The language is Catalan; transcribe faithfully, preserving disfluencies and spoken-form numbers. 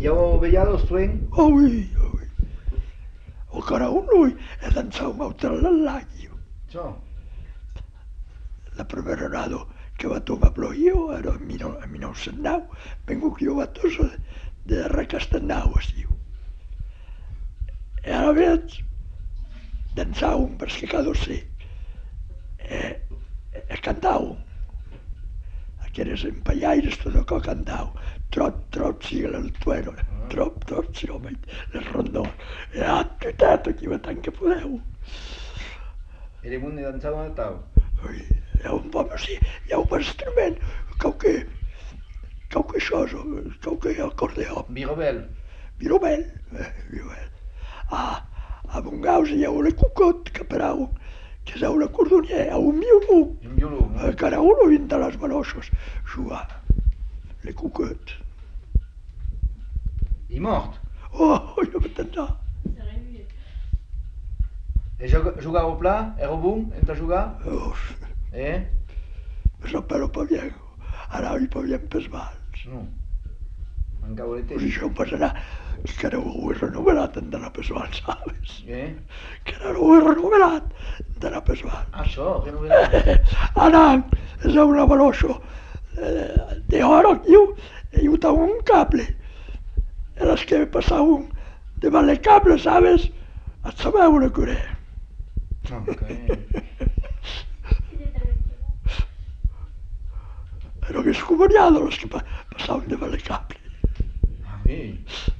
I heu ballado swing? Ui, ui. Ancora un lui e danzavamo tutto l'anno. Ciò? La primera vegada que va tomar io era en mil nou cents nou, vengo que jo va tosa de Recastellau, es diu. E ara veig, danzàvem, perquè cada sé, e, e cantàvem. Aqueres empallaires, tot el que cantàvem. Trot, trot, sigue el tuero, trot, trot, sigue el rondó. E a tutet, aquí va tant que podeu. Era un de danzar on estàu? Ui, hi ha un poble, sí, hi ha un instrument, qualque, qualque cosa, qualque acordeó. Virobel? Virobel, eh, virobel. Ah, a Mongaus hi ha una cucot que parau, que és una cordonier, a un violú. Un violú, no? A cada uno vint de les baloixos, jugar. Le cucot. I mort? Oh, jo m'entendrà. E jugàveu pla? Era bon entre jugar? Uf, Eh? me sapero pa bien. Anavi pa bien pels mals. No. Mancava de Pues temps. això em passarà, que ara ho he renomenat d'anar pels mals, sabes? Eh? Que ara ho he renomenat d'anar pels mals. Això, que no veia. Anant, és una baloixo de oro, diu, i ho tava un cable. E les que passaven davant el cable, sabes? Et sabeu una cura. Ok. Ero més comuniado les que passaven davant el cable. Ah, sí.